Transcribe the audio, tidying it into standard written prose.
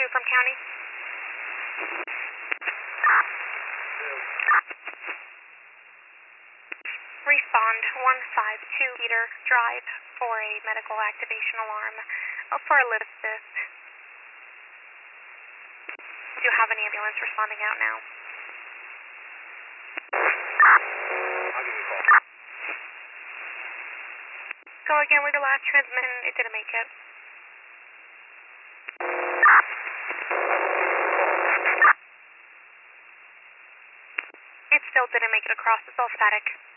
from county. Respond 152 Peter Drive for a medical activation alarm for a lift assist. Do you have an ambulance responding out now? I'll give you a call. Go again with your last transmission. It didn't make it. It still didn't make it across. It's all static.